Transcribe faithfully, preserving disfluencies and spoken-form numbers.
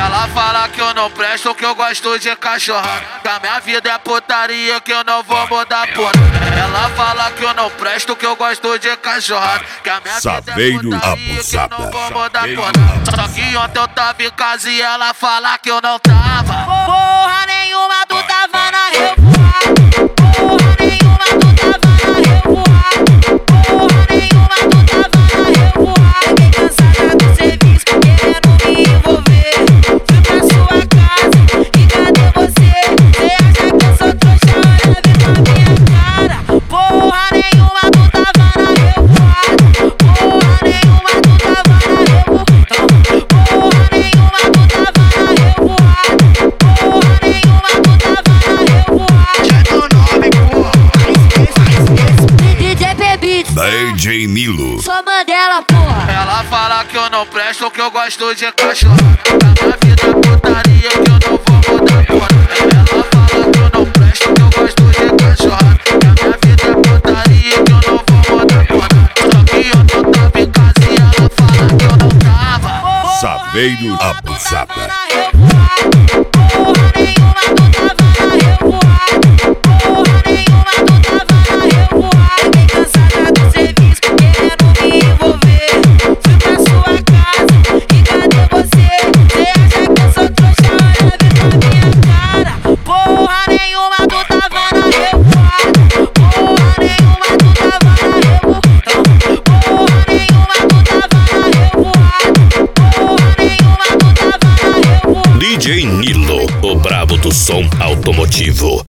Ela fala que eu não presto, que eu gosto de cachorrada, que a minha vida é putaria, que eu não vou mudar porra. Ela fala que eu não presto, que eu gosto de cachorrada, que a minha Saveiro vida é putaria, abusada. que eu não vou mudar porra. Só que ontem eu tava em casa e ela fala que eu não tava. Porra nenhuma, tu tava na revoada. Porra nenhuma, tu tava na revoada. Porra nenhuma, tu tava na revoada. Fiquei cansada do serviço, querendo me envolver. Fui pra sua casa e cadê você? Cê acha que eu sou trouxa? Olha, vem pra minha cara. Porra nenhuma, tu tava na revoada. Porra nenhuma, tu tava na revoada. Porra nenhuma, tu tava na revoada. Porra nenhuma, tu tava na revoada. Já é teu nome, porra. D J P-Beats, D J Nilo. sou Mandela, porra. Ela fala que eu não presto, que eu gosto de cachorrada, que a minha vida é putaria, que eu não vou mudar porra. Ela fala que eu não presto, que eu gosto de cachorrada, que a minha vida é putaria, que eu não vou mudar porra. Só que ontem eu tava em casa e ela fala que eu não tava. Saveiro abusada. Porra nenhuma, tu tava na revoada. Porra nenhuma, tu tava na revoada. Fiquei cansada do serviço, querendo me envolver. Fui pra sua casa e cadê você? Cê acha que eu sou trouxa? Olha, vem pra minha cara. Porra nenhuma, tu tava na revoada. Porra nenhuma, tu tava na revoada. Porra nenhuma, tu tava na revoada. Porra nenhuma, tu tava na revoada. D J Nilo, o brabo do som automotivo.